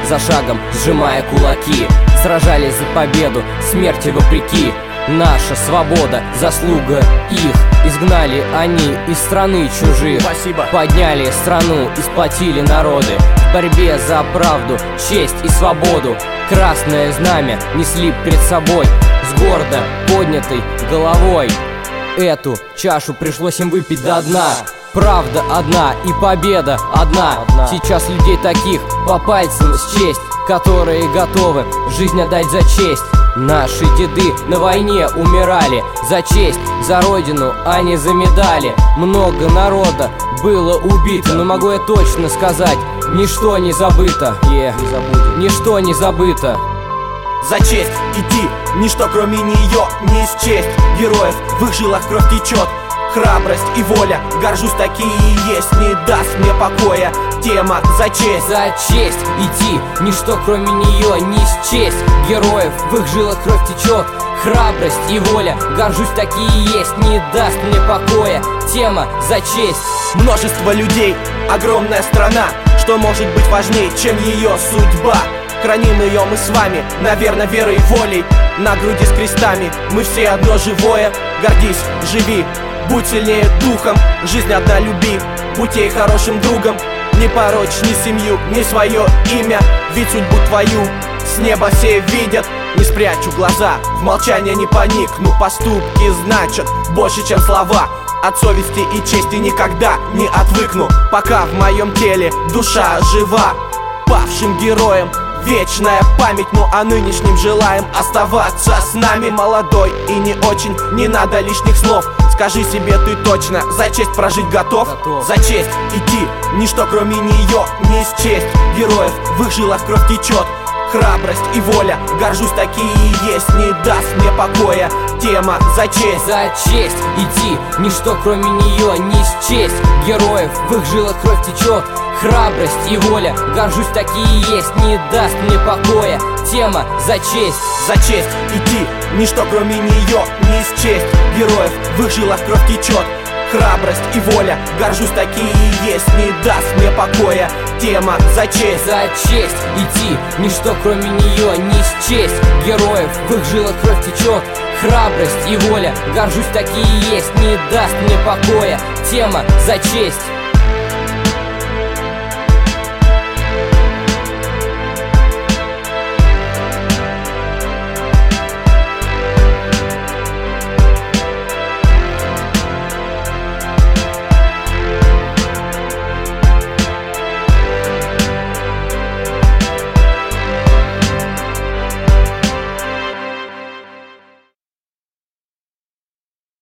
за шагом сжимая кулаки. Сражались за победу, смерти вопреки. Наша свобода, заслуга их. Изгнали они из страны чужих. Спасибо. Подняли страну и сплотили народы. В борьбе за правду, честь и свободу красное знамя несли пред собой с гордо поднятой головой. Эту чашу пришлось им выпить до дна. Правда одна и победа одна. Сейчас людей таких по пальцам счесть, которые готовы жизнь отдать за честь. Наши деды на войне умирали за честь, за родину, а не за медали. Много народа было убито, но могу я точно сказать, ничто не забыто. Ничто не забыто. За честь идти, ничто кроме нее не счесть. Героев в их жилах кровь течет. Храбрость и воля, горжусь, такие есть, не даст мне покоя. Тема за честь. За честь идти, ничто кроме нее не счесть. Героев в их жилах кровь течет. Храбрость и воля, горжусь, такие есть, не даст мне покоя. Тема за честь. Множество людей, огромная страна. Что может быть важней, чем ее судьба? Храним ее мы с вами, наверное, верой и волей. На груди с крестами, мы все одно живое. Гордись, живи, будь сильнее духом. Жизнь одна, люби, будь ей хорошим другом. Не порочь ни семью, ни свое имя, ведь судьбу твою с неба все видят. Не спрячу глаза, в молчание не поникну. Поступки значат больше, чем слова. От совести и чести никогда не отвыкну, пока в моем теле душа жива. Павшим героям вечная память, ну а нынешним желаем оставаться с нами. Молодой и не очень, не надо лишних слов. Скажи себе ты точно, за честь прожить готов? За честь идти, ничто кроме нее не счесть. Героев в их жилах кровь течет. Храбрость и воля, горжусь, такие есть, не даст мне покоя. Тема за честь. За честь идти, ничто кроме нее не счесть. Героев в их жилах кровь течет. Храбрость и воля, горжусь, такие есть, не даст мне покоя. Тема за честь. За честь идти, ничто кроме нее не счесть. Героев в их жилах кровь течет. Храбрость и воля, горжусь, такие есть, не даст мне покоя. Тема за честь. За честь идти, ничто кроме нее не счесть. Героев в их жилах кровь течет. Храбрость и воля, горжусь, такие есть, не даст мне покоя. Тема за честь.